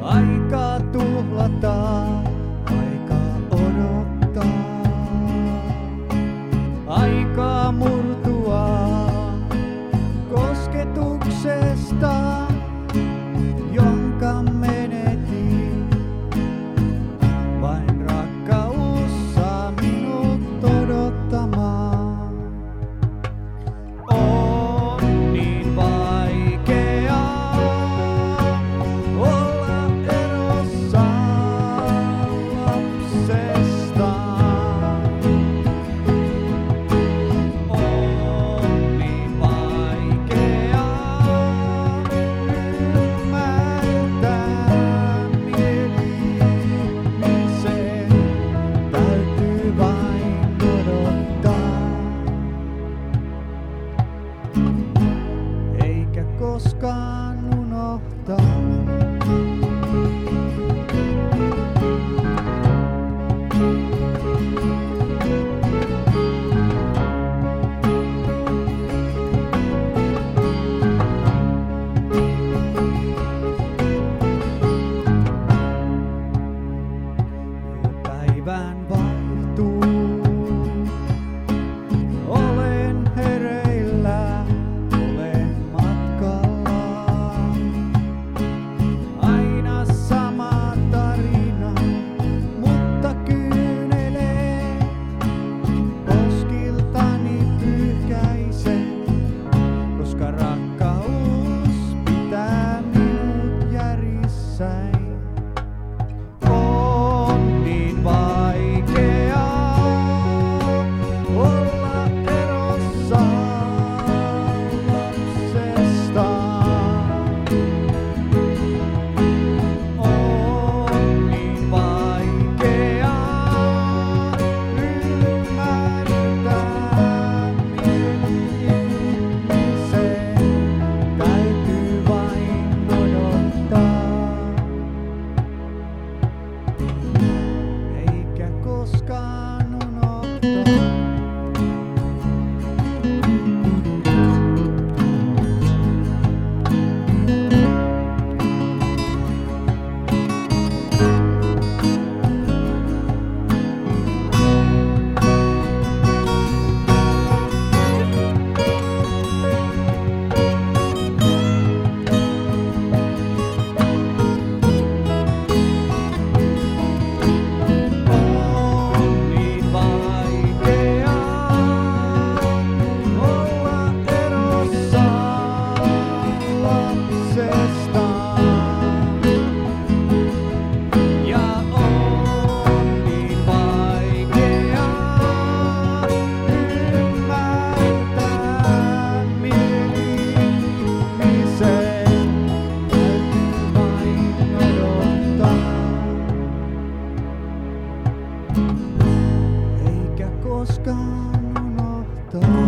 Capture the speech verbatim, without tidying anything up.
Aikaa tuhlataan, aikaa odottaa. Aikaa murtua kosketuksesta, jonka menetin. Vain rakkaus saa minut odottamaan. On niin vaikeaa olla erossa lapsestaan. On niin vaikeaa ymmärtää mielimisen. Täytyy vain odottaa, eikä koskaan unohtaa. Päivän vaihtuu, olen hereillä, olen matkalla. Aina sama tarina, mutta kyynelee. Poskiltani pyyhkäisen, koska rakkaus pitää minut järissäin. On niin vaikeaa olla erossa lapsestaan. On niin vaikeaa ymmärtää mielimisen. Täytyy vain odottaa, eikä koskaan unohtaa. On niin vaikeaa olla erossa lapsestaan. Ja on niin vaikeaa ymmärtää mielimisen. Täytyy vain odottaa, eikä koskaan unohtaa.